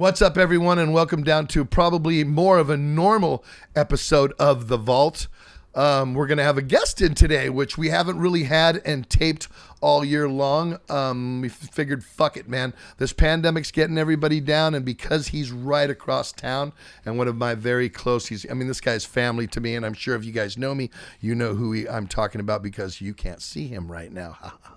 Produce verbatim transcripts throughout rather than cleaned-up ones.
What's up, everyone, and welcome down to probably more of a normal episode of The Vault. Um, we're going to have a guest in today, which we haven't really had and taped all year long. Um, we figured, fuck it, man. This pandemic's getting everybody down, and because he's right across town and one of my very close, he's, I mean, this guy's family to me, and I'm sure if you guys know me, you know who he, I'm talking about because you can't see him right now.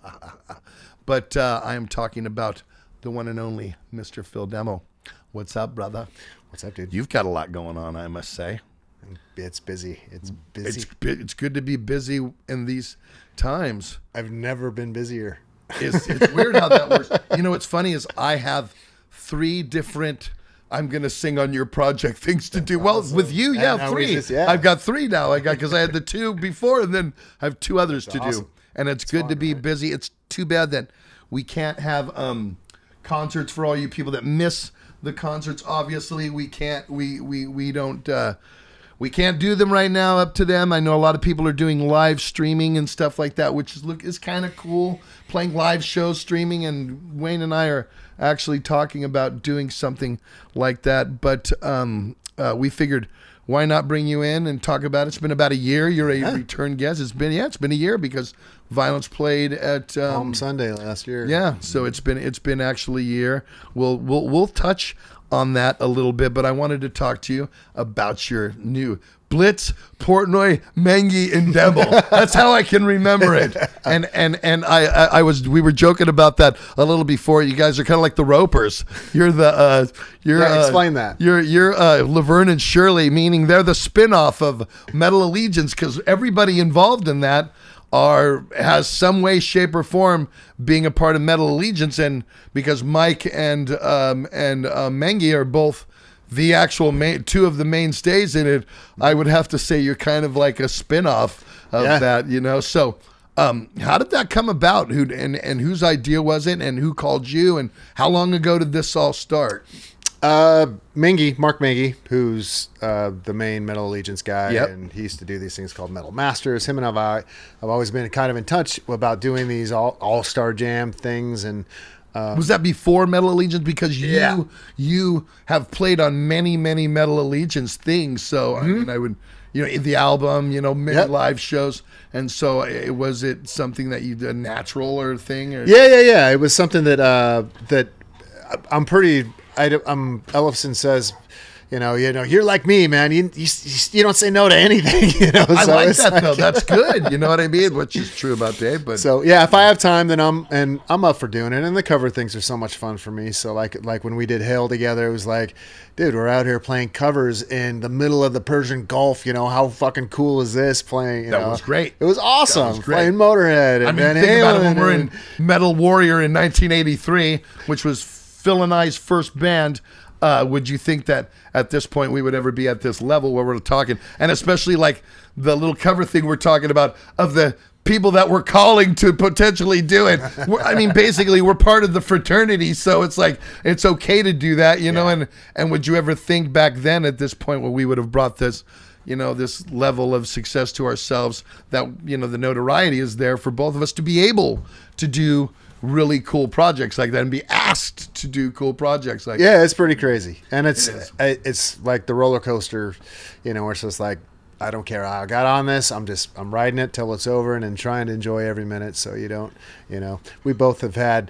But uh, I am talking about the one and only Mister Phil Demo. What's up, brother? What's up, dude? You've got a lot going on, I must say. It's busy. It's busy. It's it's good to be busy in these times. I've never been busier. It's, it's weird how that works. You know what's funny is I have three different I'm going to sing on your project things to do. Well, awesome. with you, yeah, And three. just, yeah. I've got three now. I got because I had the two before, and then I have two others That's to awesome. do. And it's, it's good fun, to be right? busy. It's too bad that we can't have um, concerts for all you people that miss the concerts. Obviously, we can't. We we we don't. Uh, we can't do them right now. Up to them. I know a lot of people are doing live streaming and stuff like that, which is look is kind of cool. Playing live shows, streaming, and Wayne and I are actually talking about doing something like that. But um, uh, we figured, why not bring you in and talk about it? It's been about a year. You're a yeah. return guest. It's been yeah, it's been a year because Violence played at um, Palm Sunday last year. Yeah, so it's been it's been actually a year. We'll we'll we'll touch on that a little bit, but I wanted to talk to you about your new Blitz, Portnoy, Mengi, and Devil. That's how I can remember it. And and and I, I I was we were joking about that a little before. You guys are kind of like the Ropers. You're the uh, you're Yeah, explain uh, that. You're you're uh, Laverne and Shirley, meaning they're the spinoff of Metal Allegiance because everybody involved in that are has some way, shape, or form being a part of Metal Allegiance, and because Mike and um, and uh, Mengi are both the actual main, two of the mainstays in it, I would have to say you're kind of like a spinoff of Yeah. that, you know. So, um, how did that come about? Who and and whose idea was it? And who called you? And how long ago did this all start? Uh, Mengi, Mark Mengi, who's uh, the main Metal Allegiance guy, Yep. and he used to do these things called Metal Masters. Him and I, I've always been kind of in touch about doing these all all star jam things, and uh, Was that before Metal Allegiance? Because you Yeah. you have played on many many Metal Allegiance things. So I mean, I would you know the album, you know, many Yep. live shows, and so it, was it something that you did a natural or thing? Or? yeah, yeah, yeah. It was something that uh, that I'm pretty. I, um, Ellefson says, you know, you know, you're like me, man. You you, you don't say no to anything. You know, I so like it's that though. That's good. You know what I mean? Which is true about Dave. But So yeah, if I have time, then I'm and I'm up for doing it. And the cover things are so much fun for me. So like like when we did Hail together, it was like, dude, we're out here playing covers in the middle of the Persian Gulf. You know, how fucking cool is this playing? You That know? was great. It was awesome. That was great. Playing Motorhead and I mean, Van think about it Halen when we're and- in Metal Warrior in nineteen eighty-three, which was Phil and I's first band. Uh, would you think that at this point we would ever be at this level where we're talking, and especially like the little cover thing we're talking about of the people that we're calling to potentially do it? We're, I mean, basically we're part of the fraternity, so it's like it's okay to do that, you know. And and would you ever think back then at this point where we would have brought this, you know, this level of success to ourselves that you know the notoriety is there for both of us to be able to do really cool projects like that and be asked to do cool projects like that. Yeah, it's pretty crazy, and it's It is. it it's like the roller coaster, you know, where it's just like, I don't care how I got on this. I'm just I'm riding it till it's over, and then trying to enjoy every minute. So you don't, you know, we both have had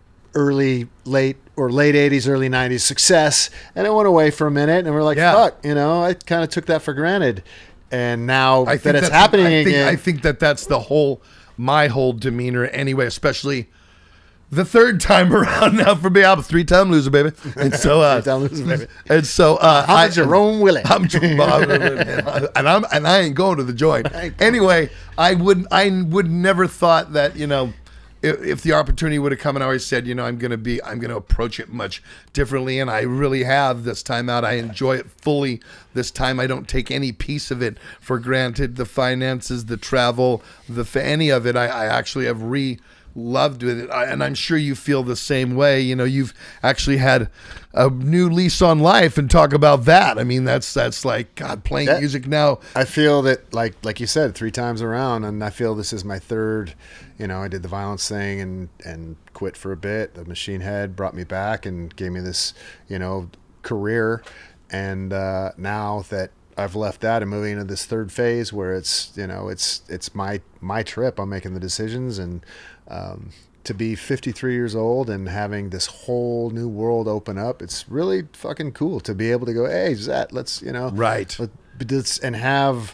early, late, or late eighties, early nineties success, and it went away for a minute, and we're like, Yeah. fuck, you know, I kind of took that for granted, and now I think that it's that's- happening I think, again, I think that that's the whole, my whole demeanor anyway, especially the third time around now for me. I'm a three-time loser, baby. And so, uh, Three-time loser, baby. And so, uh, I'm I, Jerome Willett. I'm and I'm and I ain't going to the joint. Anyway, I would I would never thought that you know. If, if the opportunity would have come and I always said, you know, I'm going to be, I'm going to approach it much differently. And I really have this time out. I enjoy it fully this time. I don't take any piece of it for granted. The finances, the travel, the, any of it. I, I actually have re loved with it. I, and I'm sure you feel the same way. You know, you've actually had a new lease on life, and talk about that. I mean, that's that's like, God, playing That- music now. I feel that, like like you said, three times around, and I feel this is my third. You know, I did the violence thing and and quit for a bit. The Machine Head brought me back and gave me this, you know, career. And uh, now that I've left that and moving into this third phase where it's, you know, it's it's my my trip. I'm making the decisions, and um, to be fifty-three years old and having this whole new world open up, it's really fucking cool to be able to go, hey, Zet, let's, you know, Right. let, let's- and have.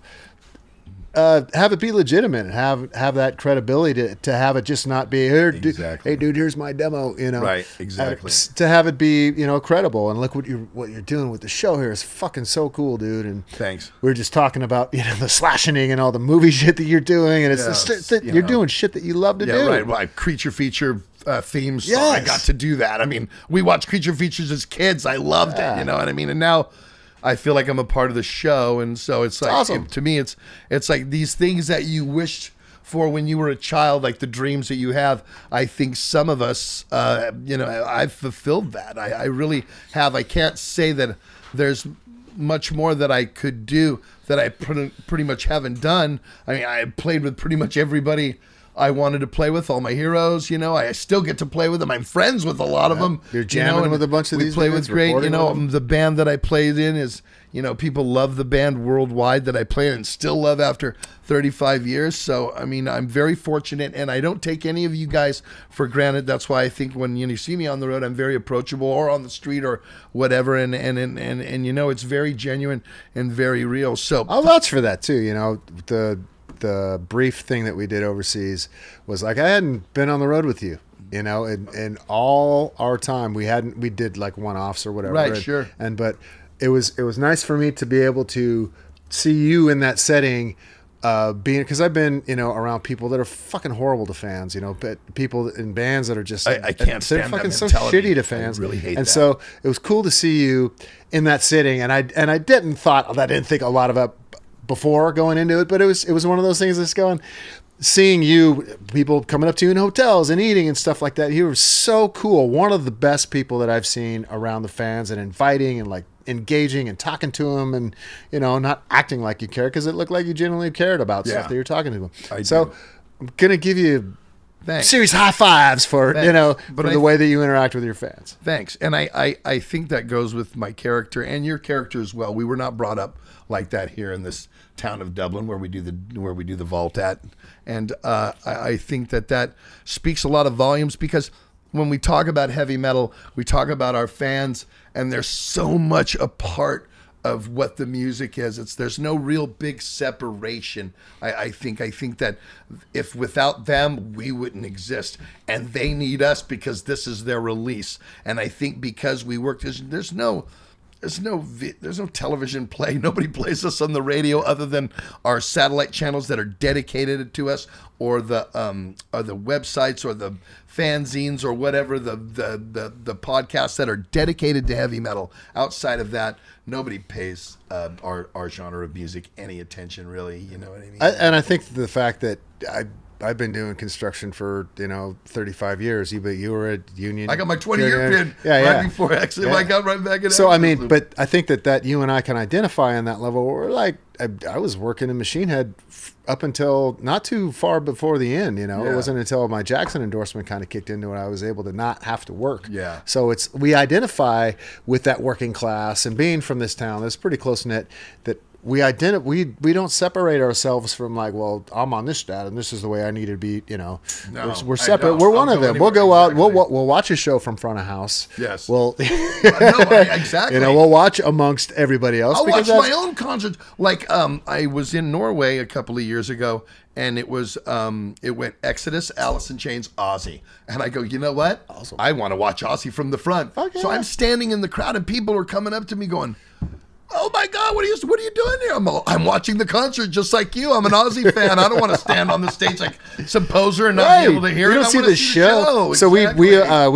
Uh, have it be legitimate and have have that credibility to, to have it just not be here. Dude, Exactly. hey, dude, here's my demo. You know, Right, exactly. Uh, s- to have it be, you know, credible, and look what you what you're doing with the show here is fucking so cool, dude. And Thanks. we were just talking about, you know, the slashing and all the movie shit that you're doing, and it's Yeah, the shit it's, that you you're know. doing shit that you love to Yeah, do. right. Well, I, creature feature uh, themes. Song. I Yes. got to do that. I mean, we watched creature features as kids. I loved Yeah. it. You know what I mean? And now I feel like I'm a part of the show, and so it's like awesome. it- to me, it's it's like these things that you wished for when you were a child, like the dreams that you have. I think some of us, uh, you know, I've fulfilled that. I, I really have. I can't say that there's much more that I could do that I pretty, pretty much haven't done. I mean, I played with pretty much everybody I wanted to play with, all my heroes. You know, I still get to play with them. I'm friends with a lot of them. You're you jamming know, and with a bunch of we these play dudes, with great. You recording know, with them. um, the band that I played in is, you know, people love the band worldwide that I play in and still love after thirty-five years. So, I mean, I'm very fortunate, and I don't take any of you guys for granted. That's why I think when you, know, you see me on the road, I'm very approachable, or on the street or whatever. And, and, and, and, and you know, it's very genuine and very real. So, I'll vouch for that too. You know, the the brief thing that we did overseas was like I hadn't been on the road with you. You know, and and all our time we hadn't we did like one offs or whatever. Right, and, sure. And but it was it was nice for me to be able to see you in that setting. Uh, being because I've been, you know, around people that are fucking horrible to fans, you know, but people in bands that are just I- I can't they're stand that fucking so mentality. shitty to I fans. really hate and that. so it was cool to see you in that sitting, and I and I didn't thought I didn't think a lot of it before going into it, but it was it was one of those things that's going. Seeing you, people coming up to you in hotels and eating and stuff like that, you were so cool. One of the best people that I've seen around the fans, and inviting and like engaging and talking to them, and you know, not acting like you care, because it looked like you genuinely cared about Yeah. stuff that you're talking to them. I so do. I'm gonna give you thanks. serious high fives for Thanks. you know But for I- the way that you interact with your fans. Thanks. And I, I, I think that goes with my character and your character as well. We were not brought up like that here in this town of Dublin where we do the where we do the vault at. And uh, I, I think that that speaks a lot of volumes, because when we talk about heavy metal, we talk about our fans, and they're so much a part of what the music is. It's there's no real big separation. I, I think I think that if without them we wouldn't exist, and they need us because this is their release. And I think because we work, there's, there's no there's no vi- there's no television play. Nobody plays us on the radio other than our satellite channels that are dedicated to us, or the um or the websites or the fanzines or whatever, the the the, the podcasts that are dedicated to heavy metal. Outside of that, nobody pays uh, our our genre of music any attention, really. You know what I mean? I, and I think the fact that I I've been doing construction for you know thirty-five years. You but you were at Union. I got my twenty year pin yeah, right yeah. before actually Yeah. I got right back in. So I Exodus. mean, but I think that that you and I can identify on that level. We're like I, I was working in Machine Head f- up until not too far before the end. You know, Yeah. it wasn't until my Jackson endorsement kind of kicked into it I was able to not have to work. Yeah. So it's we identify with that working class, and being from this town that's pretty close knit. That we identi- we we don't separate ourselves from like, well, I'm on this stat and this is the way I need to be. You know, No, we're, we're I separate. don't. We're I'll one of go them. We'll anywhere. go out. We'll, Exactly. we'll we'll watch a show from front of house. Yes. We'll no, I, exactly. you know we'll watch amongst everybody else. I'll watch because my that's- own concerts. Like um, I was in Norway a couple of years ago, and it was um, it went Exodus, Alice in Chains, Ozzy, and I go, you know what? Awesome. I want to watch Ozzy from the front. Fuck So yeah. I'm standing in the crowd, and people are coming up to me going, "Oh my God, what are you what are you doing here?" I'm all, I'm watching the concert just like you. I'm an Ozzy fan. I don't want to stand on the stage like some poser and not Right. be able to hear we it. don't I see wanna the show. show. So we we Exactly. uh, we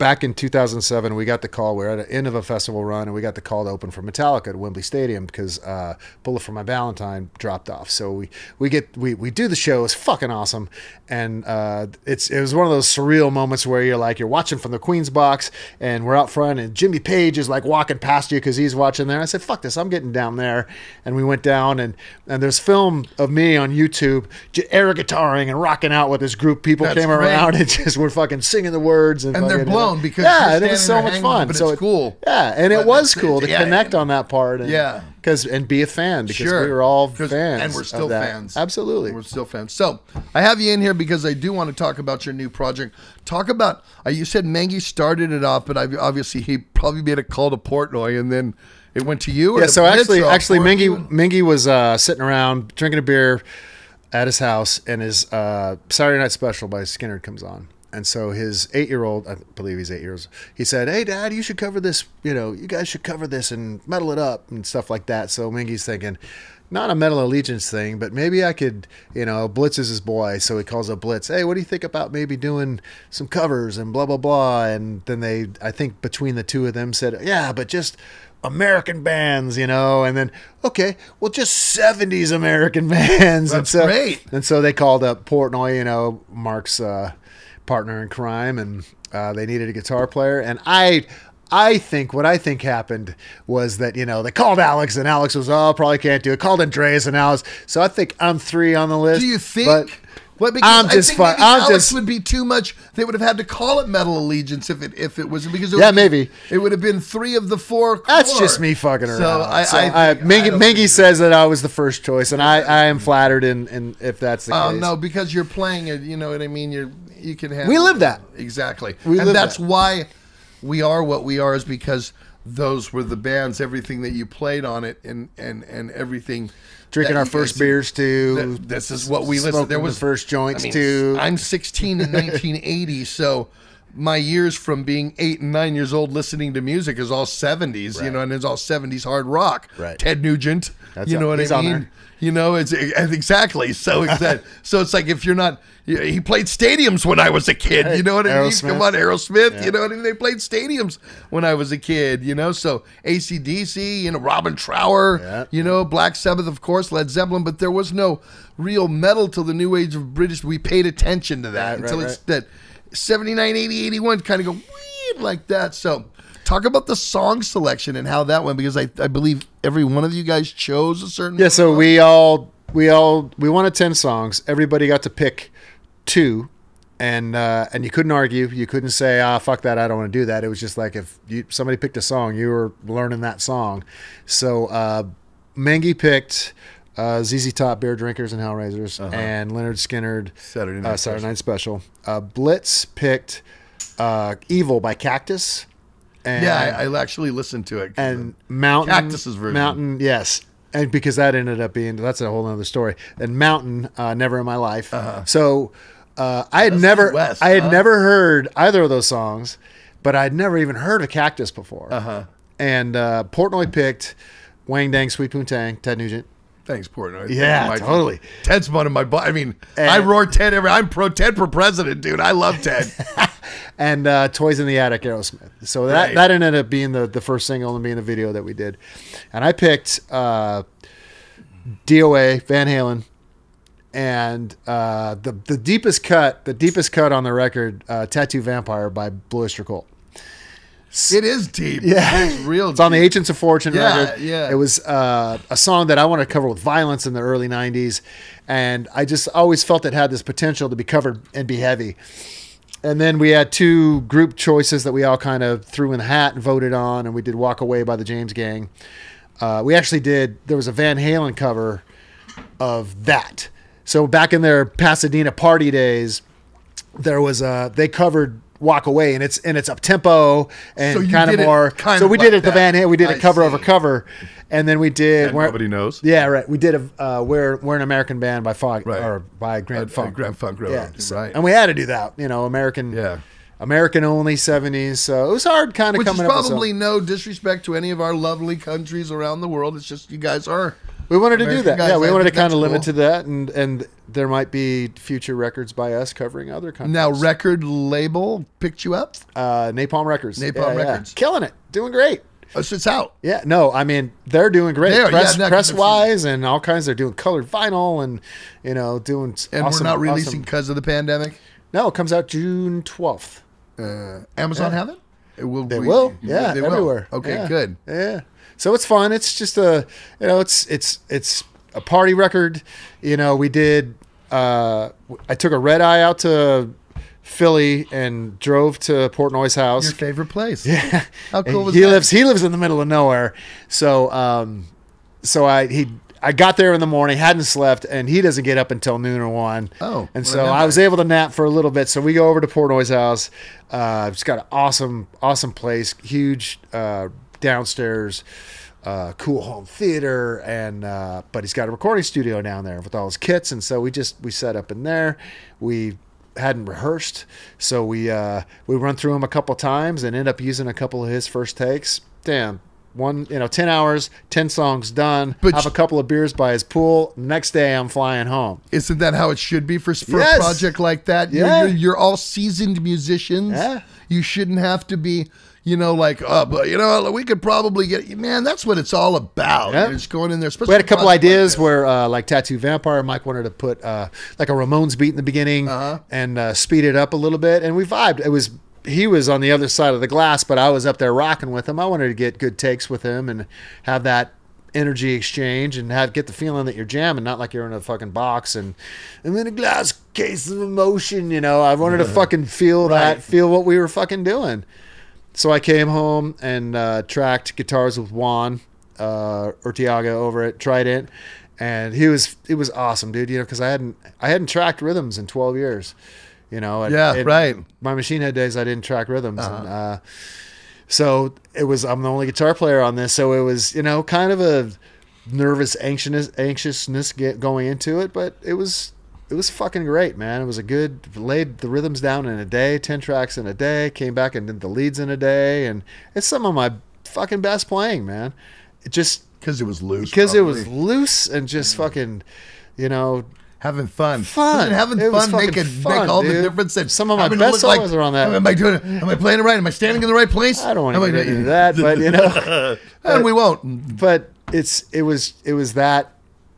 back in two thousand seven, we got the call. We were at the end of a festival run, and we got the call to open for Metallica at Wembley Stadium because uh, Bullet for My Valentine dropped off. So we we get we we do the show. It's fucking awesome, and uh, it's it was one of those surreal moments where you're like you're watching from the Queen's box, and we're out front, and Jimmy Page is like walking past you because he's watching there. I said, "Fuck this, I'm getting down there," and we went down, and and there's film of me on YouTube, air guitaring and rocking out with this group. People That's came great. around and just were fucking singing the words, and, And they're fucking, blown because yeah, you're and it was so standing much there fun. hanging, but so it's it- cool. yeah, and But it was that's- cool to yeah, connect yeah. on that part. And, Yeah. because and be a fan because Sure. we were all 'Cause- fans, and we're of still that. fans. Absolutely. We're still fans. So I have you in here because I do want to talk about your new project. Talk about, uh, you said Mengi started it off, but I, obviously he probably made a call to Portnoy and then it went to you? Or Yeah, to so Blitz actually, or actually, Portnoy? Mingy Mingy was uh, sitting around drinking a beer at his house, and his uh, Saturday Night Special by Skinner comes on. And so his eight-year-old, I believe he's eight years, he said, "Hey, Dad, you should cover this. You know, you guys should cover this and metal it up and stuff like that." So Mingy's thinking, not a Metal Allegiance thing, but maybe I could, you know, Blitz is his boy, so he calls up Blitz. Hey, what do you think about maybe doing some covers and blah blah blah? And then they, I think between the two of them, said, "Yeah, but just American bands, you know." And then, okay, well, just seventies American bands. and That's so, great. And so they called up Portnoy, you know, Mark's uh, partner in crime, and uh, they needed a guitar player. And I, I think what I think happened was that, you know, they called Alex, and Alex was, oh, probably can't do it. Called Andreas and Alex. So I think I'm three on the list. Do you think? But Well, because I'm I just think fun- maybe I'm Alex just- would be too much. They would have had to call it Metal Allegiance if it if it was because it Yeah, would, maybe. it would have been three of the four. That's core. just me fucking around. So I, So I, I, think- Mingy, I don't Mingy think- says that I was the first choice, and I, I am flattered in, in if that's the Oh case. no, because you're playing it. You know what I mean. You're you can have. We live that. Exactly, We and live that's that. why we are what we are. Is because those were the bands. Everything that you played on it, and and and everything. Drinking that our you first guys- beers too. Th- This is what we listened. Smoking There was the first joints I mean, too. I'm sixteen in nineteen eighty, so my years from being eight and nine years old listening to music is all seventies, you Right. know, and it's all seventies hard rock. Right. Ted Nugent, That's you know up- what he's I on mean? there. You know, it's exactly so. Exact, so it's like if you're not, he played stadiums when I was a kid. Hey, you know what I mean? Aerosmith. Come on, Aerosmith. Yeah. You know what I mean? They played stadiums when I was a kid. You know, so A C D C, you know, Robin Trower. Yeah. You know, Black Sabbath, of course, Led Zeppelin, but there was no real metal till the new age of British. We paid attention to that Right, until right, it's that seventy-nine, eighty, eighty-one kind of go weird like that. So talk about the song selection and how that went, because I, I believe every one of you guys chose a certain. Yeah, so we all we all we wanted ten songs. Everybody got to pick two, and uh, and you couldn't argue. You couldn't say, "Ah, fuck that, I don't want to do that." It was just like if you, somebody picked a song, you were learning that song. So uh, Mengi picked uh, Z Z Top, Beer Drinkers and Hellraisers, and Leonard Skinner, Saturday Night uh, Saturday Special. Night Special. Uh, Blitz picked uh, Evil by Cactus. And, Yeah, I, I actually listened to it. and Mountain Cactus's version. Mountain, yes, and because that ended up being that's a whole other story. And Mountain, uh, Never in My Life. So uh, I had That's never, West, I had huh? never heard either of those songs, but I'd never even heard of Cactus before. Uh-huh. And uh, Portnoy picked Wang Dang Sweet Poontang, Ted Nugent. Thanks, Portnoy. Yeah, My- totally. Ted's one of my. bu- I mean, And- I roar Ted every. I'm pro Ted for president, dude. I love Ted. and uh, Toys in the Attic, Aerosmith. So that, Right. that ended up being the, the first single and being the video that we did. And I picked uh, D O A, Van Halen, and uh, the the deepest cut, the deepest cut on the record, uh, Tattoo Vampire by Blue Oyster Cult. It is deep. Yeah. it's real. It's on the deep. Agents of Fortune Yeah, record. yeah. It was uh, a song that I wanted to cover with Violence in the early nineties, and I just always felt it had this potential to be covered and be heavy. And then we had two group choices that we all kind of threw in the hat and voted on, and we did Walk Away by the James Gang. Uh, we actually did, there was a Van Halen cover of that. So back in their Pasadena party days, there was a, they covered Walk Away, and it's and it's up tempo and So you kind of did it more. kind so of we like did it the that. Van Halen. We did a I cover see. over cover, and then we did. And We're- nobody knows. Yeah, right. We did a uh, we're we're an American band by Fog Right. or by Grand Uh, Funk. Grand Funk Railroad, Yeah, so- right. And we had to do that. You know, American. Yeah. American only seventies. So it was hard, kind of Which is coming up with probably some- no disrespect to any of our lovely countries around the world. It's just you guys are We wanted to do American that. guys, Yeah, we I wanted to think kind of that's limit cool. to that, and and there might be future records by us covering other countries. Now, record label picked you up. uh, Napalm Records. Napalm Yeah, yeah. Records. Killing it, doing great. Oh, so it's out. Yeah, no, I mean they're doing great. They are, press yeah, no, press I've wise and all kinds. They're doing colored vinyl and you know doing. And awesome, we're not releasing awesome- because of the pandemic. No, it comes out June twelfth. Uh, Amazon Yeah. have it? It will. They we- will, yeah, they will. everywhere. Okay, Yeah. good. Yeah, so it's fun. It's just a, you know, it's it's it's a party record. You know, we did. Uh, I took a red eye out to Philly and drove to Portnoy's house. Your favorite place? Yeah, How cool And was he that? lives. He lives in the middle of nowhere. So, um, so I he I got there in the morning, hadn't slept, and he doesn't get up until noon or one. Oh, and what so a I was nice. able to nap for a little bit. So we go over to Portnoy's house. Uh, it's got an awesome, awesome place, huge uh, downstairs. Uh, cool home theater, and uh, but he's got a recording studio down there with all his kits, and so we just we set up in there. We hadn't rehearsed, so we uh, we run through him a couple times and end up using a couple of his first takes. Damn, one you know, ten hours, ten songs done. But have a couple of beers by his pool. Next day, I'm flying home. Isn't that how it should be for, for Yes. a project like that? You're, Yeah. you're, you're all seasoned musicians. Yeah. You shouldn't have to be, you know, like, oh, but you know, we could probably get, man, that's what it's all about. Yeah. You're just going in there. We had a couple especially ideas like this. where, uh, like Tattoo Vampire, Mike wanted to put uh, like a Ramones beat in the beginning Uh-huh. and uh, speed it up a little bit, and we vibed. It was he was on the other side of the glass, but I was up there rocking with him. I wanted to get good takes with him and have that energy exchange and have get the feeling that you're jamming, not like you're in a fucking box and I'm in a glass case of emotion. You know, I wanted to fucking feel that, Right. feel what we were fucking doing. So I came home and uh, tracked guitars with Juan uh, Urtiaga over at Trident, and he was it was awesome, dude. You know, because I hadn't I hadn't tracked rhythms in twelve years. You know, and- Yeah, and right. My Machine Head days, I didn't track rhythms, and uh, so it was. I'm the only guitar player on this, so it was you know kind of a nervous anxiousness anxiousness get going into it, but it was. It was fucking great, man. It was a good, laid the rhythms down in a day, ten tracks in a day, came back and did the leads in a day. And it's some of my fucking best playing, man. It just, Because it was loose. because it was probably. loose and just fucking, you know, Having fun. Fun. Doesn't having It was fun make, fucking it, fun, make all the dude. difference. That Some of my having to best look solos are on that. Am I doing it? Am I playing it right? Am I standing in the right place? I don't want Am to I get doing- into that, but you know, And we won't. but it's, it was, it was that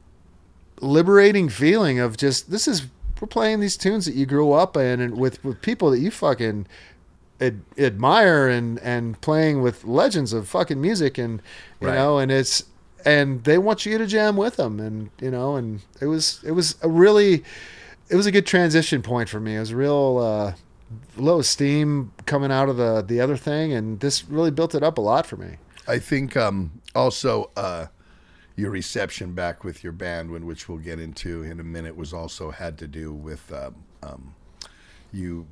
liberating feeling of just, this is, we're playing these tunes that you grew up in and with, with people that you fucking ad, admire and, and playing with legends of fucking music and, you Right. know, and it's, and they want you to jam with them and, you know, and it was, it was a really, it was a good transition point for me. It was a real, uh, low steam coming out of the, the other thing. And this really built it up a lot for me. I think um, also uh, your reception back with your band, when which we'll get into in a minute, was also had to do with um, um, you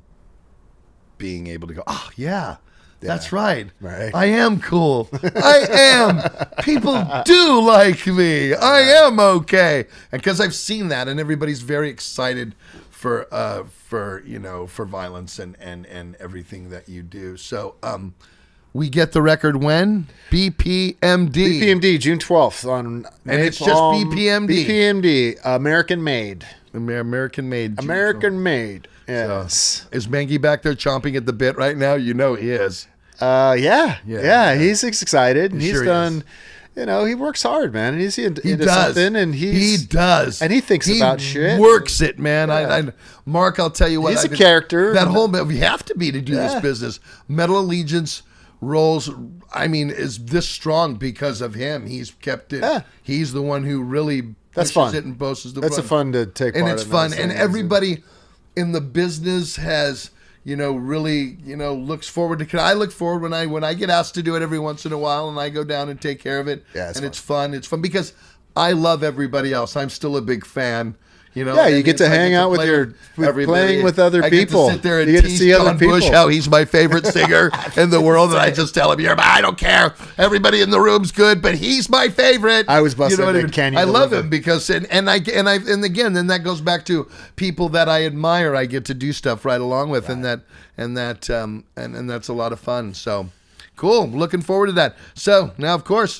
being able to go, oh yeah, that's right. Right. I am cool. I am. People do like me. I am okay. And because I've seen that, and everybody's very excited for uh, for you know for Violence and and and everything that you do. So um, we get the record when B P M D. B P M D, June twelfth on And it's just Napalm- B P M D. B P M D, American made. Amer- American made. American made. Yes. Is Mengi back there chomping at the bit right now? You know he is. Uh, yeah. Yeah, Yeah. yeah. He's excited. And He he's sure done, is. you know, he works hard, man. And he's into, He into does. something and he's, he does. and he thinks about shit. Works it, man. Yeah. I, I, Mark, I'll tell you what. He's I a did- character. That whole we have to be to do Yeah. this business. Metal Allegiance rolls. I mean, is this strong because of him? He's kept it. Yeah. He's the one who really That's pushes fun. it and boasts the. That's a front. fun to take and part it's in fun, those and things. everybody in the business has. You know, really, you know, looks forward to. I look forward when I when I get asked to do it every once in a while, and I go down and take care of it. Yeah, it's and fun. it's fun. It's fun because I love everybody else. I'm still a big fan. You know, Yeah, you and get it's to like hang it's out with play your- with everybody. playing with other I get people. To sit there and You get to tease see other John Bush people. how he's my favorite singer in the world, and I just tell him, "You're, I don't care. Everybody in the room's good, but he's my favorite." I was busting what the Can You I love Deliver? him because, and, and I and I and again, then that goes back to people that I admire. I get to do stuff right along with, and that and that um and and that's a lot of fun. So cool. Looking forward to that. So now, of course,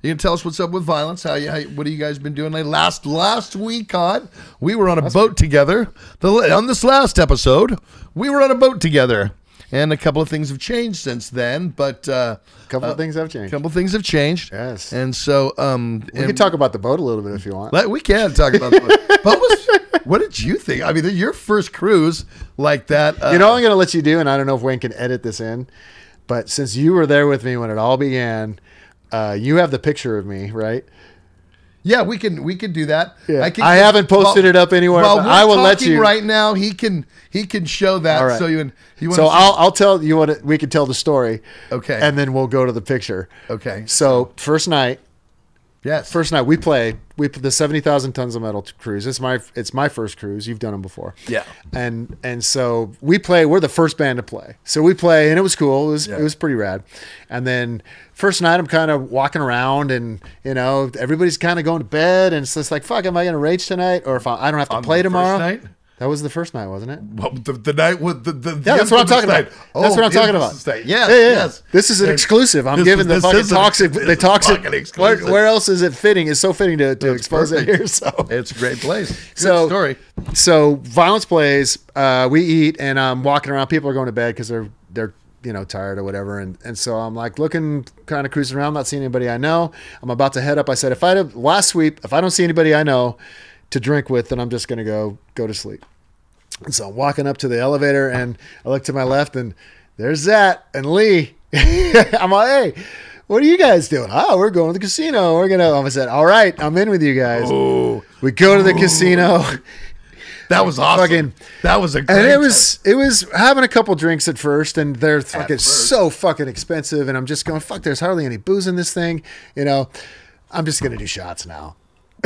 You can tell us what's up with Violence. How you? How, what have you guys been doing? Like last last week on, we were on a boat together. The on this last episode, we were on a boat together, and a couple of things have changed since then. But uh, A couple uh, of things have a changed. couple of things have changed. Yes. And so, um, We and can talk about the boat a little bit if you want. let- we can talk about. The, but was, what did you think? I mean, your first cruise like that. Uh, You know what I'm going to let you do, and I don't know if Wayne can edit this in, but since you were there with me when it all began, uh, you have the picture of me, right? Yeah, we can we can do that. Yeah. I, can, I haven't posted it up anywhere, Well, but we're I will let talking you- right now. He can he can show that. All right. So you you want So I'll I'll tell you what we can tell the story. Okay. And then we'll go to the picture. Okay. So first night, yes first night we played. We put the seventy thousand tons of metal cruise. It's my it's my first cruise. You've done them before. Yeah. And and so we play. We're the first band to play. So we play, and it was cool. It was Yeah. it was pretty rad. And then first night, I'm kind of walking around, and you know everybody's kind of going to bed, and it's just like, fuck, am I going to rage tonight, or if I, I don't have to On play the first tomorrow? night? That was the first night, wasn't it? Well, the, the night with the, the Yeah, that's what I'm talking about. That's what I'm talking about. Yes, Yeah, yeah, yeah. yes. This is an And exclusive. I'm this giving is- the this fucking is an- toxic. this The is toxic. fucking Where, exclusive. where else is it fitting? It's so fitting to, to It's expose perfect. it here. So It's a great place. Good So- story. so Violence plays. Uh, we eat, and I'm walking around. People are going to bed because they're they're you know tired or whatever. And and so I'm like looking, kind of cruising around, not seeing anybody I know. I'm about to head up. I said, if I last sweep, if I don't see anybody I know to drink with, then I'm just gonna go go to sleep. And so I'm walking up to the elevator, and I look to my left, and there's Zach and Lee. I'm like, hey, what are you guys doing? Oh, we're going to the casino. We're gonna. I said, all right, I'm in with you guys. Oh, We go to the casino. that was awesome. Fucking- that was a great And it was it was having a couple drinks at first, and they're fucking first. so fucking expensive, and I'm just going, fuck, there's hardly any booze in this thing, you know. I'm just gonna do shots now.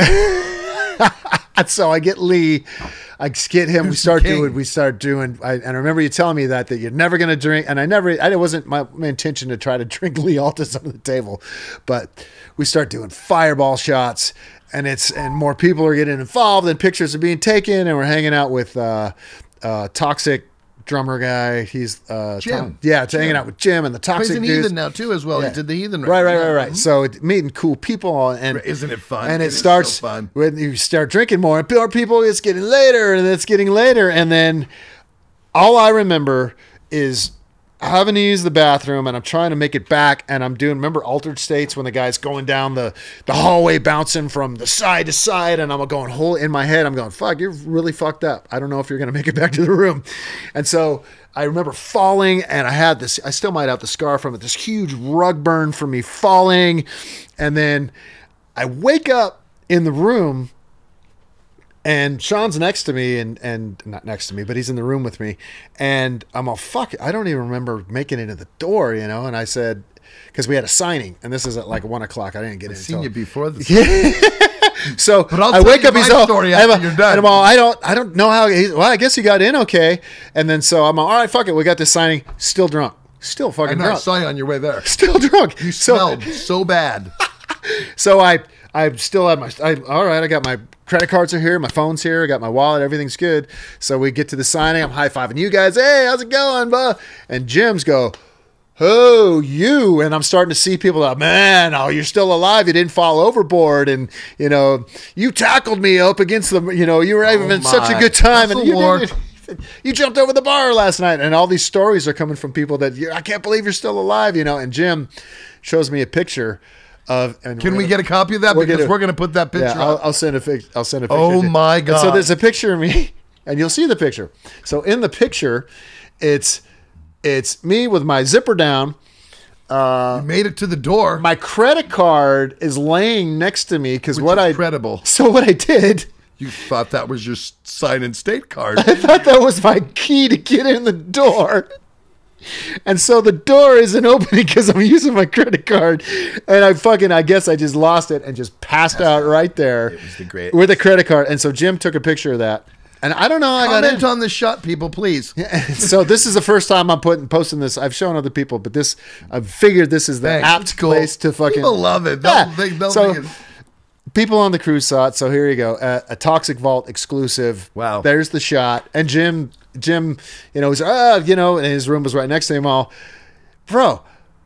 And so I get Lee, I get him. We Who's start the king? doing. We start doing. I, and I remember you telling me that that you're never gonna drink. And I never. I, it wasn't my, my intention to try to drink Lee Altus under the table, but we start doing fireball shots, and it's and more people are getting involved, and pictures are being taken, and we're hanging out with uh, uh, Toxic drummer guy. He's uh, Jim. Tom- yeah, it's hanging out with Jim and the He's Toxic an dudes. heathen now too, as well. Yeah. He did the heathen. Right, right, right, Yeah. right. So it- meeting cool people, and Isn't it fun? and It it, is so starts fun. when you start drinking more, and more people. It's getting later, and it's getting later, and then all I remember is having to use the bathroom, and I'm trying to make it back, and I'm doing. Remember Altered States when the guy's going down the the hallway, bouncing from the side to side, and I'm going whole in my head. I'm going, fuck, you're really fucked up. I don't know if you're gonna make it back to the room, and so. I remember falling, and I had this, I still might have the scar from it, this huge rug burn from me falling. And then I wake up in the room, and Sean's next to me, and, and not next to me, but he's in the room with me. And I'm all, fuck, I don't even remember making it to the door, you know? And I said, because we had a signing, and this is at like one o'clock. I didn't get in I've seen until- you before this. So I'll I tell wake you up. He's my all, story I'm after all- you're done. And I'm all, I don't, I don't know how. He's, well, I guess he got in okay. And then so I'm all, all right, fuck it. We got this signing. Still drunk. Still I fucking know. I drunk. saw you on your way there. Still drunk. You so, smelled so bad. so I, I still have my. I, all right, I got my credit cards are here. My phone's here. I got my wallet. Everything's good. So we get to the signing. I'm high fiving you guys. Hey, how's it going, blah? And Jim's go. Oh, you. And I'm starting to see people that, man, oh, you're still alive. You didn't fall overboard. And, you know, you tackled me up against the, you know, you were having Oh such a my. good time. That's And a you, war. did, you jumped over the bar last night. And all these stories are coming from people that, I can't believe you're still alive, you know. And Jim shows me a picture of. And Can we're we gonna- get a copy of that? we're Because gonna- we're going to put that picture yeah, I'll, up. I'll send a pic- I'll send a picture. Oh to- my And so God. there's a picture of me, and you'll see the picture. So in the picture, it's it's me with my zipper down. You made it to the door. My credit card is laying next to me because Which what is I incredible. So what I did, You thought that was your sign in state card. I thought that was my key to get in the door. And so the door isn't opening because I'm using my credit card, and I fucking I guess I just lost it and just passed out right there. It was the great- with a credit card. And so Jim took a picture of that, and I don't know. how I got in. Comment on the shot, people, please. So this is the first time I'm putting posting this. I've shown other people, but this I've figured this is the Thanks. apt It's cool. place to fucking People love it. They'll, Yeah. they, they'll So- make it. people on the cruise saw it. So here you go, a, a Toxic Vault exclusive. Wow. There's the shot, and Jim, Jim, you know, he's ah, you know, and his room was right next to him. All, bro,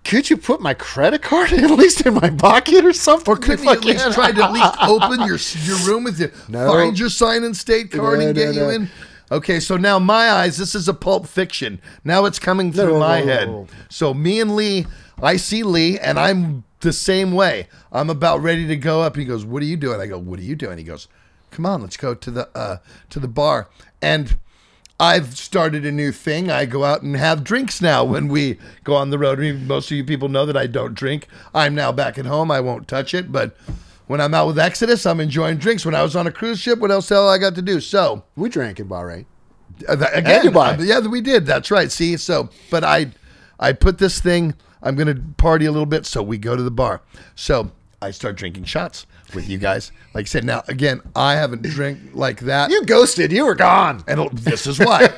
could you put my credit card at least in my pocket or something? Or couldn't you at least try to at least open your your room with you? No. Find your sign and state card No, and get no, you no. in? Okay, so now my eyes, this is a Pulp Fiction. Now it's coming through no, my no, no, head. no. So me and Lee, I see Lee, and I'm the same way. I'm about ready to go up. He goes, "What are you doing?" I go, "What are you doing?" He goes, "Come on, let's go to the uh, to the bar." And I've started a new thing. I go out and have drinks now when we go on the road. I mean, most of you people know that I don't drink. I'm now back at home. I won't touch it. But when I'm out with Exodus, I'm enjoying drinks. When I was on a cruise ship, what else the hell I got to do? So We drank in Bahrain. uh, that, again, Dubai. uh, yeah, we did. That's right. See, so but I, I put this thing. I'm gonna party a little bit, so we go to the bar. So I start drinking shots with you guys. Like I said, now again, I haven't drank like that. You ghosted. You were gone. And this is why.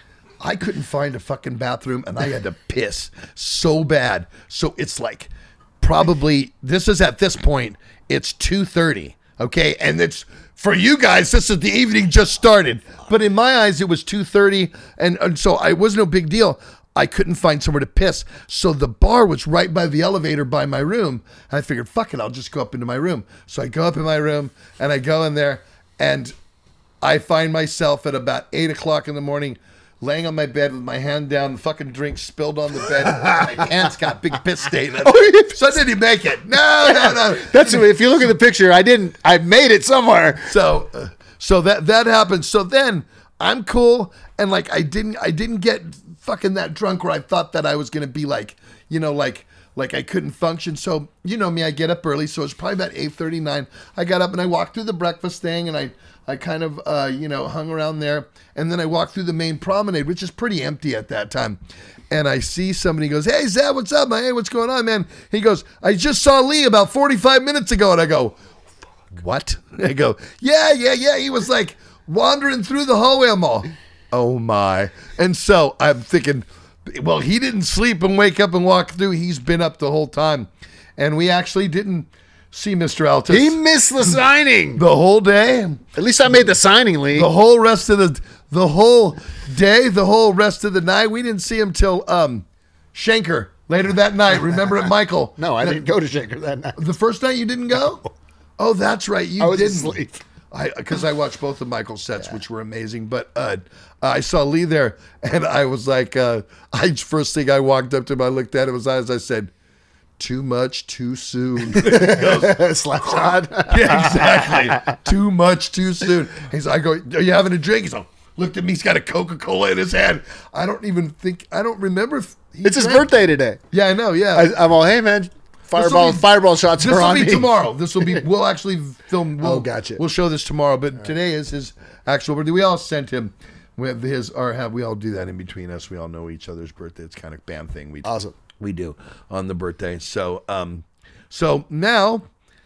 I couldn't find a fucking bathroom and I had to piss so bad. So it's like probably, this is at this point, it's two thirty, okay? And it's, for you guys, this is the evening just started. But in my eyes, it was two thirty, and, and so it was no big deal. I couldn't find somewhere to piss. So the bar was right by the elevator by my room. I figured, fuck it, I'll just go up into my room. So I go up in my room and I go in there and I find myself at about eight o'clock in the morning laying on my bed with my hand down, the fucking drink spilled on the bed. My pants got big piss stain. So I didn't make it. No, no, no. That's if you look at the picture. I didn't. I made it somewhere. So, uh, so that that happened. So then I'm cool, and like I didn't, I didn't get fucking that drunk where I thought that I was gonna be like, you know, like like I couldn't function. So you know me, I get up early, so it's probably about eight thirty-nine. I got up and I walked through the breakfast thing, and I I kind of uh, you know hung around there, and then I walked through the main promenade, which is pretty empty at that time. And I see somebody goes, "Hey Zach, what's up, man? Hey, what's going on, man?" He goes, "I just saw Lee about forty-five minutes ago," and I go, "What?" I go, "Yeah, yeah, yeah." He was like wandering through the hallway. I'm all, oh my. And so I'm thinking, well, he didn't sleep and wake up and walk through. He's been up the whole time. And we actually didn't see Mister Altus He missed the signing. the whole day. At least I made the signing, Lee. The whole rest of the the whole day, the whole rest of the night. We didn't see him till um Schenker later that night. Remember it, Michael? No, I didn't go to Shaker that night. The first night you didn't go? Oh, that's right. You I was didn't. asleep. I because I watched both of Michael's sets, yeah. which were amazing. But uh, I saw Lee there, and I was like, uh, I first thing I walked up to him, I looked at him, his eyes, I said, "Too much, too soon." He goes, Slap shot. Yeah, exactly. Too much, too soon. He's, I go, "Are you having a drink?" He's like, looked at me. He's got a Coca-Cola in his hand. I don't even think. I don't remember if he It's his drank. birthday today. Yeah, I know. Yeah. I, I'm all, hey man, fireball, be- fireball shots This are will on be me. tomorrow. This will be. We'll actually film. We'll, Oh, gotcha. We'll show this tomorrow. But today is his actual birthday. We all sent him with his, or have we all do that in between us? We all know each other's birthday. It's kind of bam thing we Awesome. we do on the birthday. So um, so now.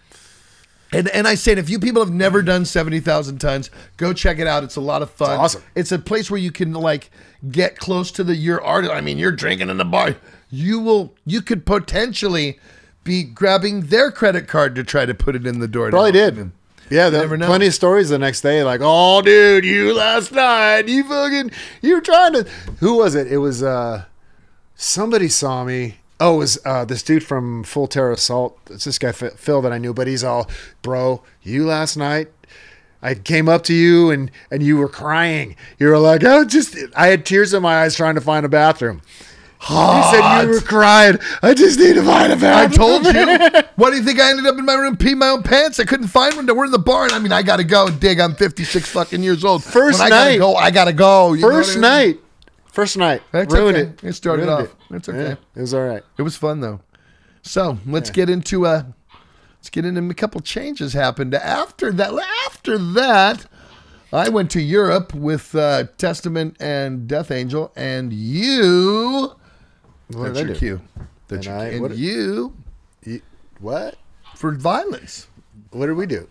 And and I said, if you people have never done seventy thousand tons, go check it out. It's a lot of fun. It's awesome. It's a place where you can like get close to the your art. I mean, you're drinking in the bar. You will. You could potentially be grabbing their credit card to try to put it in the door. Probably now. did. Yeah, there never know. plenty of stories the next day. Like, oh, dude, you last night, you fucking, you were trying to. Who was it? It was uh, somebody saw me. Oh, it was uh, this dude from Full Terror Assault. It's this guy Phil that I knew, but he's all, bro, you last night. I came up to you and and you were crying. You were like, oh, just I had tears in my eyes trying to find a bathroom. Hot. You said you were crying. I just need to find a I bathroom. told you. What do you think? I ended up in my room peeing my own pants. I couldn't find one. We're in the bar, and I mean, I gotta go. Dig. I'm fifty-six fucking years old. First when I night. gotta go. I gotta go. You know First what I mean? night. First night. That's Ruined okay. it. It started Ruined off. It's okay. Yeah, it was all right. It was fun though. So let's get into uh let's get into a couple changes happened after that. After that, I went to Europe with uh, Testament and Death Angel, and you. What That's did I your do? cue. That's And your I- cue. what And did- you You, what? for violence. What did we do?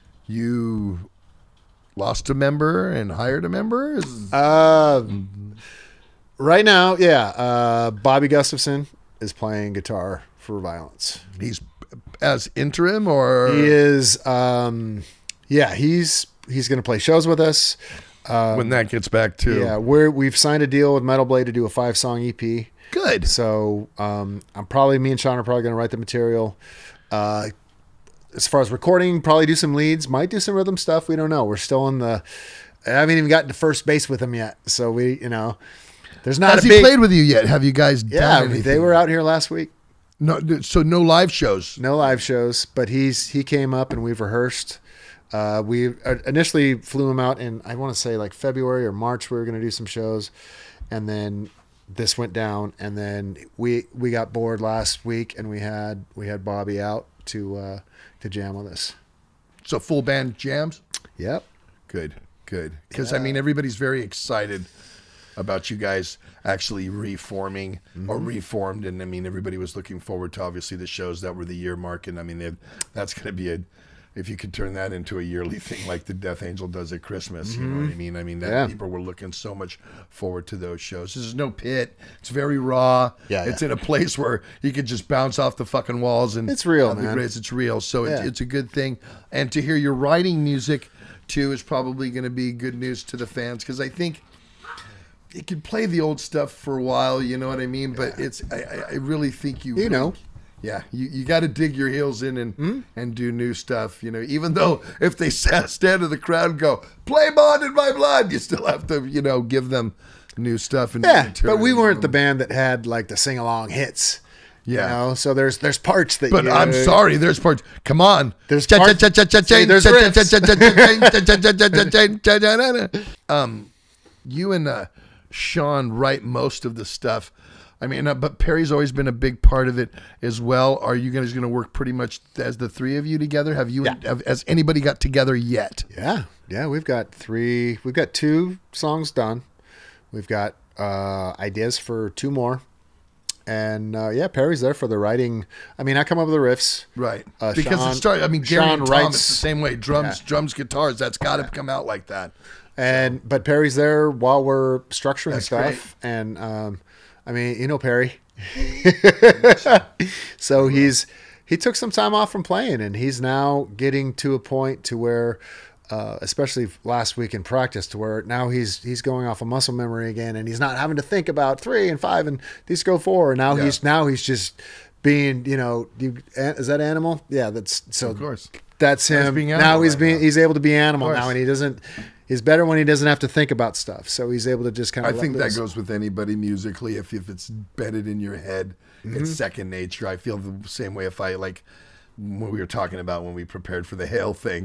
You lost a member and hired a member. Is, Uh, right now, yeah. Uh, Bobby Gustafson is playing guitar for Violence. he's as interim or He is, um, yeah. He's he's going to play shows with us. when that gets back too. Yeah, we're we've signed a deal with Metal Blade to do a five song E P. Good. So um, I'm probably me and Sean are probably going to write the material. Uh, as far as recording, probably do some leads, might do some rhythm stuff. We don't know. We're still in the. I haven't even gotten to first base with him yet. So we, you know, there's not Has a he big. played with you yet? Have you guys? Yeah, done anything? they were out here last week. No, so no live shows. No live shows, but he's he came up and we've rehearsed. Uh, we initially flew him out in I want to say like February or March. We were going to do some shows, and then this went down, and then we we got bored last week, and we had we had Bobby out to uh, to jam with us. So full band jams. Yep. Good, good. Because Yeah. I mean, everybody's very excited about you guys actually reforming Mm-hmm. or reformed, and I mean, everybody was looking forward to obviously the shows that were the year mark, and I mean, they- that's going to be a. If you could turn that into a yearly thing like the Death Angel does at Christmas, you know what I mean? I mean, that Yeah. people were looking so much forward to those shows. This is no pit. It's very raw. Yeah, It's yeah. in a place where you could just bounce off the fucking walls and It's real, have the man. greatest- It's real. So Yeah. it's, it's a good thing. And to hear your writing music too is probably going to be good news to the fans, because I think you could play the old stuff for a while, you know what I mean? But it's I, I- I really think you You know. yeah, you, you got to dig your heels in and Hmm? and do new stuff, you know. Even though if they sa- stand in the crowd and go, "Play Bond in My Blood," you still have to, you know, give them new stuff. And new Yeah, material, but we you weren't know. the band that had like the sing along hits. Yeah. You know, so there's there's parts that. But you, I'm sorry, there's parts. Come on, There's Cha- parts- cha- cha- cha- say cha- there's cha- riffs. cha- cha- cha- cha- cha- cha- cha- cha- cha- cha- cha- cha- Um, you and uh, Sean write most of the stuff. I mean, uh, but Perry's always been a big part of it as well. Are you guys going to work pretty much as the three of you together? Have you? Yeah. Have, has anybody got together yet? Yeah, yeah, we've got three. We've got two songs done. We've got uh, ideas for two more, and uh, yeah, Perry's there for the writing. I mean, I come up with the riffs. Right. Uh, because Sean- it started. I mean, Gary Sean and Tom, writes- it's the same way. Drums, Yeah. drums, guitars. That's got to come out like that. And but Perry's there while we're structuring That's stuff. And um, I mean, you know Perry. So he's he took some time off from playing, and he's now getting to a point to where, uh, especially last week in practice, to where now he's he's going off of muscle memory again, and he's not having to think about three and five and these go four. Now Yeah. he's now he's just being, you know, you, is that Animal? Yeah, that's so. Of course. That's him. being now Animal he's right being now. he's able to be Animal Of course. now, and he doesn't. He's better when he doesn't have to think about stuff. So he's able to just kind I of. think that goes with anybody musically. If if it's embedded in your head, Mm-hmm. it's second nature. I feel the same way. If I like when we were talking about when we prepared for the hail thing,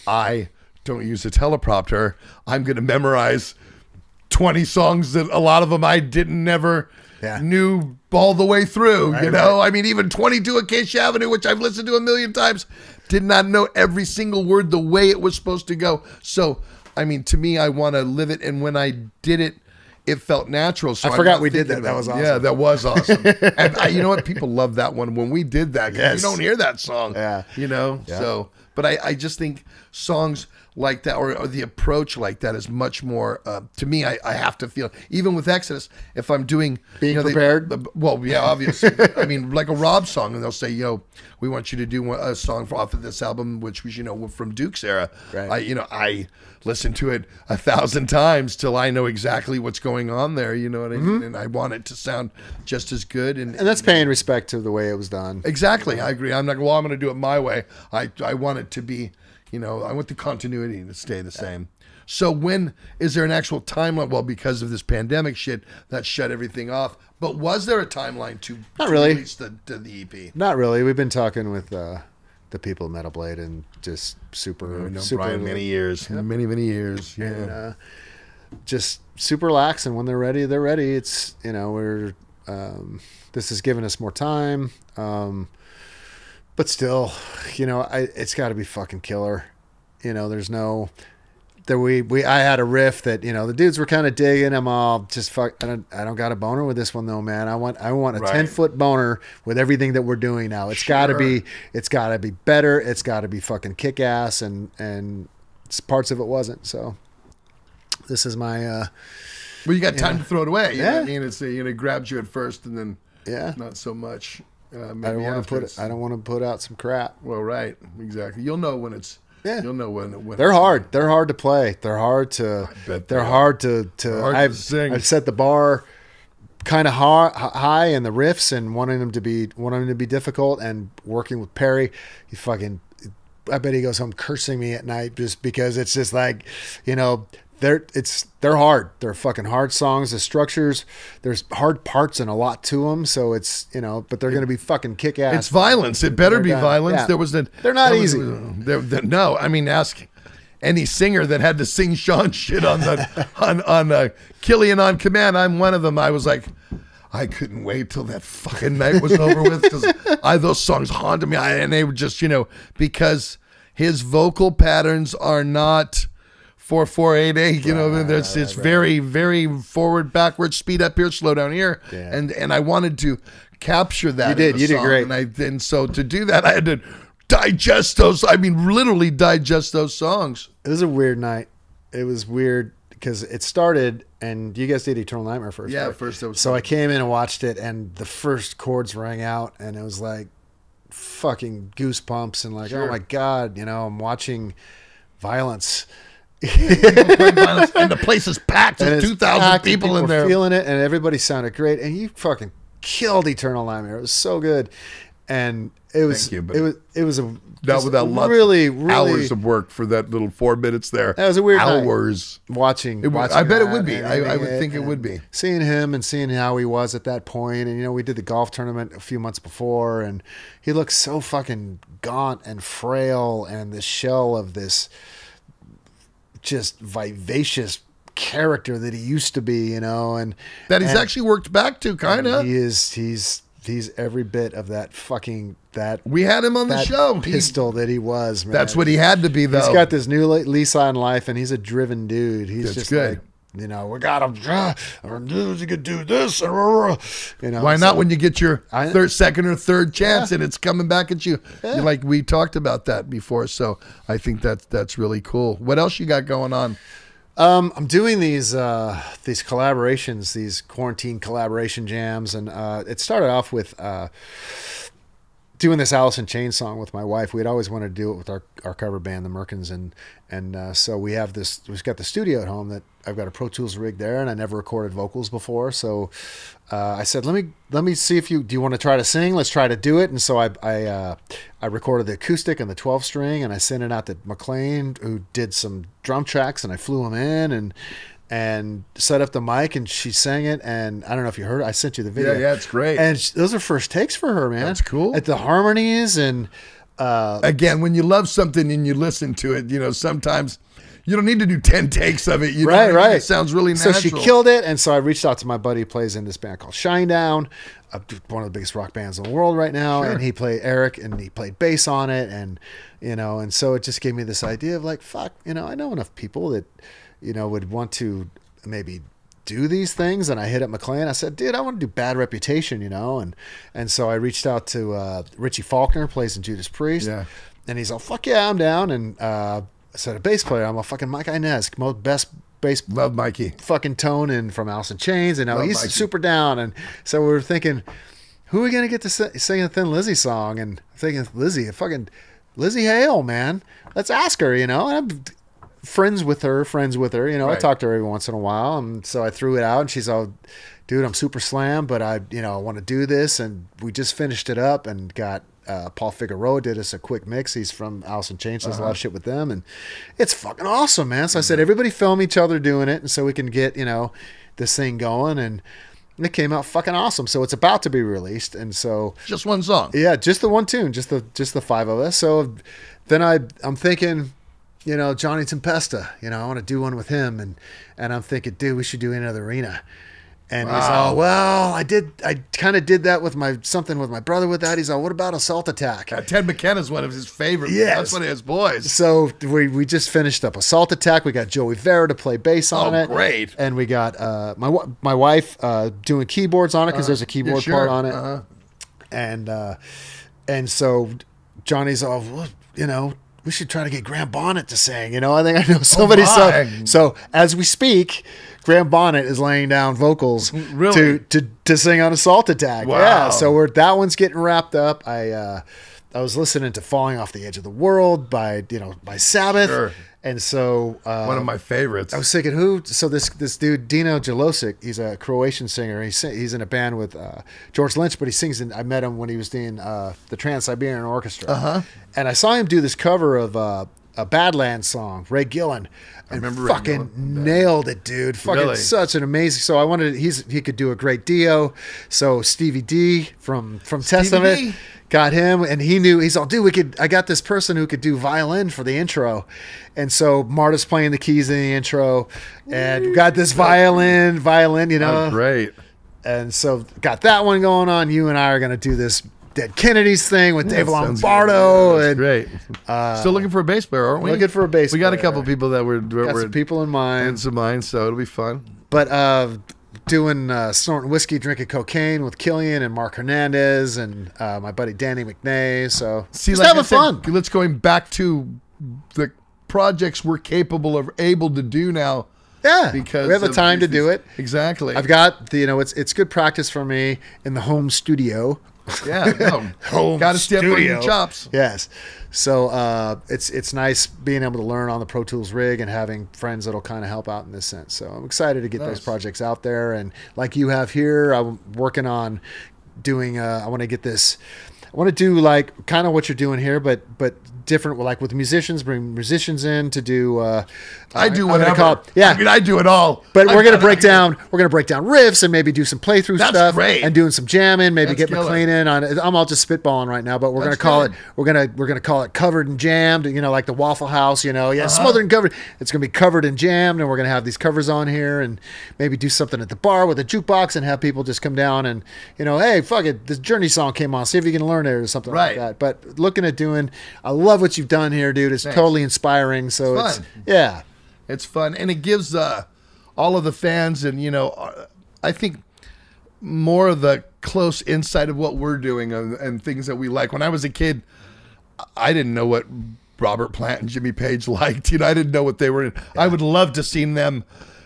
I don't use a teleprompter. I'm going to memorize twenty songs that a lot of them I didn't never Yeah. knew all the way through. Right, you know, I mean, even twenty-two Acacia Avenue, which I've listened to a million times, did not know every single word the way it was supposed to go. So, I mean, to me, I want to live it, and when I did it, it felt natural. So I I'm forgot not we did thinking that. That about- was awesome. Yeah, that was awesome. And I, you know what? People love that one when we did that. 'Cause Yes. You don't hear that song. Yeah. You know. Yeah. So, but I, I just think songs like that, or, or the approach like that, is much more. Uh, to me, I, I have to feel, even with Exodus, if I'm doing Being you know, they- prepared? the- well, yeah, obviously. I mean, like a Rob song, and they'll say, you know, we want you to do one- a song for, off of this album, which was, you know, from Duke's era. Right. I, you know, I listen to it a thousand times till I know exactly what's going on there. You know what I mean? And I want it to sound just as good. And, Mm-hmm. And that's paying respect to the way it was done. exactly, I agree. I'm not. Well, I'm going to do it my way. I I want it to be, you know, I want the continuity to stay the same. So when is there an actual timeline? Well, because of this pandemic shit that shut everything off. But was there a timeline to, Not to really. release the, the the E P? Not really. We've been talking with uh, the people at Metal Blade, and just super, We've known super, Brian many years, many many years. Yeah. and, uh, just super relaxed. And when they're ready, they're ready. It's, you know, we're um, this has given us more time, um, but still, you know, I it's got to be fucking killer. You know, there's no. There we, we I had a riff that, you know, the dudes were kind of digging. I'm all just fuck. I don't I don't got a boner with this one though, man. I want I want a Right. ten foot boner with everything that we're doing now. It's got to Sure. be it's got to be better. It's got to be fucking kick ass, and and s- parts of it wasn't. So this is my uh Well, you got time to throw it away. You know what Yeah. I mean, it's uh, you know, it grabs you at first, and then yeah. not so much. Uh, I maybe don't want to after put it's- I don't want to put out some crap. Well, right, exactly. You'll know when it's Yeah. You'll know when. when They're hard. They're hard to play. They're hard to. bet They're they hard to. to hard to I've sing. I've set the bar kind of high, high in the riffs and wanting them to be wanting them to be difficult. And working with Perry, he fucking. I bet he goes home cursing me at night just because it's just like, you know, they're it's they're hard. They're fucking hard songs. The structures, there's hard parts and a lot to them. So it's, you know, but they're going to be fucking kick ass. It's violence. It better They're be done. violence. Yeah. There was a, They're not there was- easy. there- there- no, I mean, ask any singer that had to sing Sean shit on the on on uh, Killian on Command. I'm one of them. I was like, I couldn't wait till that fucking night was over with because I those songs haunted me. I, and they were just, you know, because his vocal patterns are not four four eight eight. You know, there's it's very very forward, backward, speed up here, slow down here, Yeah. and and I wanted to capture that. You in did. the You did song. great. And I and so to do that, I had to digest those. I mean, literally digest those songs. It was a weird night. It was weird because it started, and you guys did Eternal Nightmare first. Yeah, right? first it was. So I came in and watched it, and the first chords rang out, and it was like fucking goosebumps, and like, Sure. oh my god, you know, I'm watching violence. violence, and the place is packed. And There's it's two thousand packed, and people in were there. feeling it, and everybody sounded great, and you fucking killed Eternal Nightmare. It was so good, and it was Thank you, buddy. it was it was a That just was that lot really really hours of work for that little four minutes there. That was a weird night. hours. watching. It would- watching I bet it that would be. and I- I reading would think it and would be. Seeing him and seeing how he was at that point, and you know, we did the golf tournament a few months before, and he looked so fucking gaunt and frail, and the shell of this just vivacious character that he used to be, you know, and That he's and- actually worked back to, kind of. He is. He's. He's every bit of that fucking that We had him on the that show. He- pistol that he was. Man. that's what he had to be, though. He's got this new le- lease on life, and he's a driven dude. He's That's just good. like, you know, we got him. Uh, our dudes, you could do this. uh, uh, uh," You know, Why not so- when you get your I- third, second, or third chance Yeah. and it's coming back at you? Yeah. You're like we talked about that before, so I think that's that's really cool. What else you got going on? Um, I'm doing these uh, these collaborations, these quarantine collaboration jams, and uh, it started off with uh, doing this Alice in Chains song with my wife. We'd always wanted to do it with our, our cover band, the Merkins, and and uh, so we have this. We've got the studio at home that I've got a Pro Tools rig there, and I never recorded vocals before. So uh, I said, let me let me see if you do you want to try to sing. Let's try to do it. And so I I uh, I recorded the acoustic and the twelve string, and I sent it out to McLean, who did some drum tracks, and I flew him in and. And set up the mic, and she sang it. And I don't know if you heard it. I sent you the video. Yeah, yeah, it's great. And sh- those are first takes for her, man. That's cool. At the harmonies and uh, Again, when you love something and you listen to it, you know, sometimes you don't need to do ten takes of it. You know right, what I mean? right. It sounds really So natural. she killed it, and so I reached out to my buddy who plays in this band called Shinedown, uh, one of the biggest rock bands in the world right now. Sure. And he played Eric, and he played bass on it, and you know, and so it just gave me this idea of like, fuck, you know, I know enough people that you know would want to maybe do these things. And I hit up McLean. I said, dude, I want to do Bad Reputation, you know, and and so I reached out to uh, Richie Faulkner, plays in Judas Priest. Yeah. And he's all, fuck yeah, I'm down. And uh, I said, a bass player, I'm a fucking Mike Inez, most best bass Love Mikey. fucking tone and from Alice in Chains, and now Love he's Mikey. super down. And so we were thinking, who are we gonna get to si- sing a Thin Lizzy song? And thinking Lizzy, fucking Lizzy Hale, man, let's ask her, you know. And I'm friends with her, friends with her, you know. I Right. talk to her every once in a while, and so I threw it out, and she's all, dude, I'm super slammed, but I, you know, I want to do this, and we just finished it up and got. Uh, Paul Figueroa did us a quick mix. He's from Alice in Chains, does a lot of shit with them, and it's fucking awesome, man. So I said, everybody film each other doing it, and so we can get, you know, this thing going, and it came out fucking awesome. So it's about to be released, and so Just one song. yeah, just the one tune, just the just the five of us. So then I I'm thinking, you know, Johnny Tempesta, you know, I want to do one with him, and and I'm thinking, dude, we should do Another Arena. And he's Wow. all, well, I did, I kind of did that with my something with my brother with that. He's all, what about Assault Attack? Uh, Ted McKenna's one of his favorites. Yes. That's one of his boys. So we we just finished up Assault Attack. We got Joey Vera to play bass on Oh, it. great. And we got uh, my wi- my wife uh, doing keyboards on it because there's a keyboard Yeah, sure. part on it. Uh-huh. And uh, and so Johnny's all, well, you know, we should try to get Graham Bonnet to sing. You know, I think I know somebody. so my. so as we speak, Graham Bonnet is laying down vocals Really? to, to to sing on Assault Attack. Wow. Yeah. So we're that one's getting wrapped up. I uh, I was listening to "Falling Off the Edge of the World" by you know by Sabbath, Sure. and so uh, One of my favorites. I was thinking, who? So this this dude Dino Jelosic, he's a Croatian singer. He's he's in a band with uh, George Lynch, but he sings. In, I met him when he was doing uh, the Trans-Siberian Orchestra, Uh-huh. and I saw him do this cover of uh, a Badlands song, Ray Gillen. And remember Ray fucking Gillen. nailed it, dude. Fucking Really? such an amazing. So I wanted he's he could do a great Dio. So Stevie D from from Testament D. got him, and he knew he's all, dude, we could. I got this person who could do violin for the intro, and so Marta's playing the keys in the intro, and we got this violin, violin, you know, Oh, great. and so got that one going on. You and I are gonna do this Dead Kennedys thing with Dave That sounds Lombardo, good. Yeah, and that's great. Still looking for a bass player, aren't we? looking for a bass We got a player. couple people that were, were, got were some people in mind. in some mind, so it'll be fun. But uh, doing uh, snorting whiskey, drinking cocaine with Killian and Mark Hernandez and uh, my buddy Danny McNay. So See, just like having I said, fun. let's going back to the projects we're capable of able to do now. Yeah, Because we have the of time to these- do it. Exactly. I've got the, you know, it's it's good practice for me in the home studio. yeah, no. Home Got to step on your studio. chops. Yes. So uh, it's it's nice being able to learn on the Pro Tools rig and having friends that'll kind of help out in this sense. So I'm excited to get those Nice. projects out there. And like you have here, I'm working on doing. Uh, I want to get this. I want to do like kind of what you're doing here, but but different. Like with musicians, bring musicians in to do. Uh, I do I'm gonna whatever. call it- yeah. I mean, I do it all. But I- we're gonna I- break down. We're gonna break down riffs and maybe do some playthrough That's stuff great. and doing some jamming. Maybe That's get killer. McLean in on it. I'm all just spitballing right now, but we're That's gonna call good. it. We're gonna we're gonna call it covered and jammed. You know, like the Waffle House. You know, yeah, Uh-huh. smothered and covered. It's gonna be covered and jammed, and we're gonna have these covers on here, and maybe do something at the bar with a jukebox and have people just come down and you know, hey, fuck it, this Journey song came on. See if you can learn it or something Right. like that. But looking at doing, I love what you've done here, dude. It's Thanks. totally inspiring. So It's it's, fun. yeah. It's fun, and it gives uh, all of the fans, and you know, uh, I think more of the close insight of what we're doing and, and things that we like. When I was a kid, I didn't know what Robert Plant and Jimmy Page liked. You know, I didn't know what they were in. I would love to see them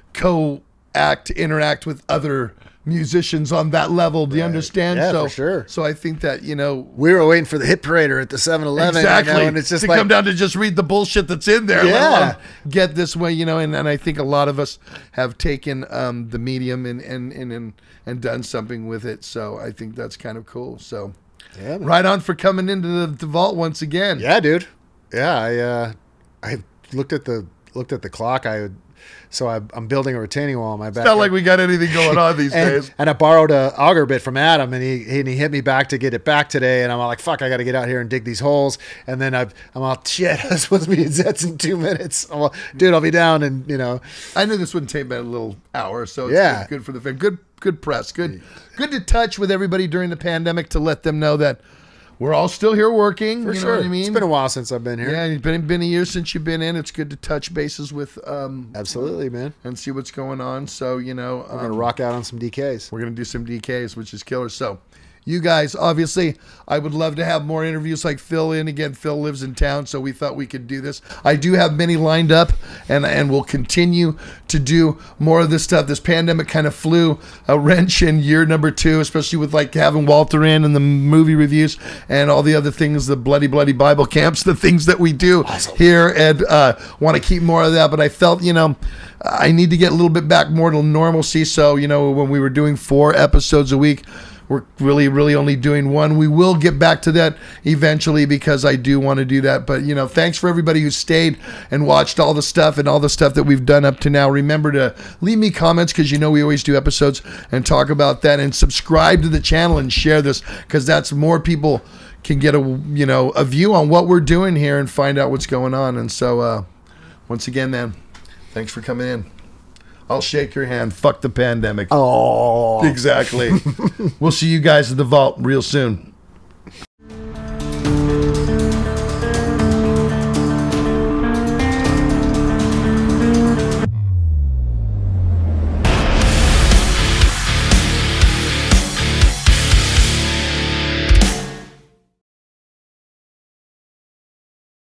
co-act, interact with other musicians on that level. Do you understand? Yeah, so, for sure. So I think that, you know, We were waiting for the hit parader at the seven eleven. exactly. You know, and it's just to like, come down to just read the bullshit that's in there. let Yeah. alone get this way, you know, and, and I think a lot of us have taken um, the medium and, and, and, and, and done something with it. So I think that's kind of cool. So yeah, man. right on for coming into the, the vault once again. Yeah, dude. Yeah, I uh, I looked at the looked at the clock. I would, so I, I'm building a retaining wall on my back. It's not like we got anything going on these and, days. and I borrowed a auger bit from Adam, and he and he hit me back to get it back today. And I'm all like, "Fuck, I got to get out here and dig these holes." And then I've, I'm all, "Shit, I'm supposed to be in Zets in two minutes." I'm all, dude, I'll be down, and you know, I knew this wouldn't take but a little hour, so it's Yeah. good, good for the fan. Good, good press. Good, good to touch with everybody during the pandemic to let them know that we're all still here working. for you sure. know what I mean? It's been a while since I've been here. Yeah, it's been been a year since you've been in. It's good to touch bases with um Absolutely, man. and see what's going on. So you know, We're gonna um, rock out on some D Ks. we're gonna do some D Ks, which is killer. So, you guys, obviously, I would love to have more interviews like Phil in again. Phil lives in town, so we thought we could do this. I do have many lined up, and and we'll continue to do more of this stuff. This pandemic kind of flew a wrench in year number two, especially with like having Walter in and the movie reviews and all the other things, the bloody bloody Bible camps, the things that we do here, and uh, want to keep more of that. But I felt, you know, I need to get a little bit back more to normalcy. So, you know, when we were doing four episodes a week, we're really, really only doing one. We will get back to that eventually because I do want to do that. But, you know, thanks for everybody who stayed and watched all the stuff and all the stuff that we've done up to now. Remember to leave me comments because, you know, we always do episodes and talk about that, and subscribe to the channel and share this because that's more people can get a, you know, a view on what we're doing here and find out what's going on. And so, uh, once again, man, thanks for coming in. I'll shake your hand. Fuck the pandemic. Oh. Exactly. We'll see you guys at the vault real soon.